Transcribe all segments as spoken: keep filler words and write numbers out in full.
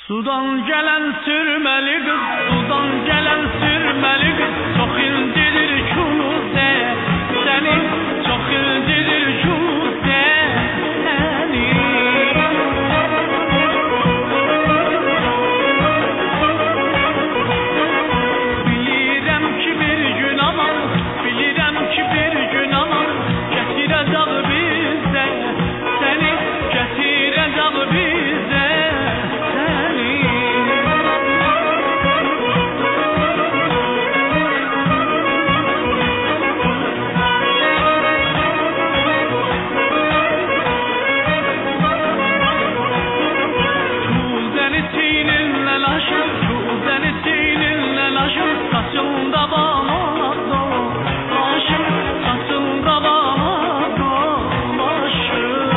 Sudan gelen sürmeli kız, sudan gelen sürmeli kız, çok incidir şuze, seni çok incidir şuze, seni. Bilirəm ki bir gün aman, bilirəm ki bir gün aman, gətirəcək bizə, seni gətirəcək bizə. Saçında bağladı başım, saçında bağladı başım.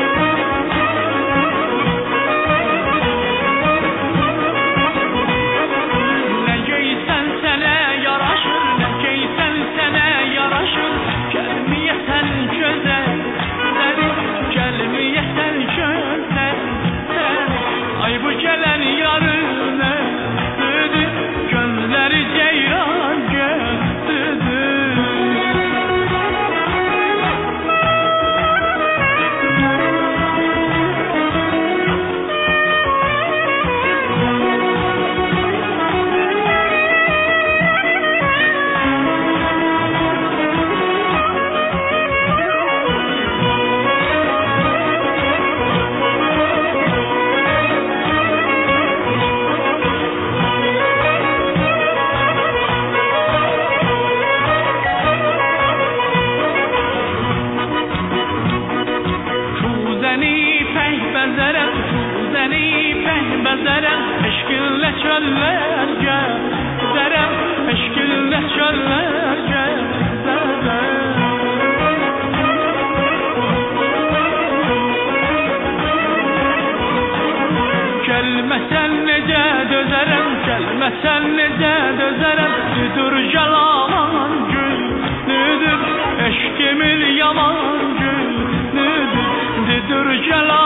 Ne giysen sene yaraşır, ne giysen sene yaraşır. Gelmeyesen göze, seni gelmeyesen göze, seni. Ay bu gelen yarına dedi, gönleri ceyran götürdü. Bezerem, seni peh bezerem, eşkinle çöller gezerem, eşkinle çöller gezerem. Gelmesen nece dözerem, gelmesen nece dözerem, nüdür jalaman gül, nüdür eşkimin yaman gül, nüdür, nüdür jalaman.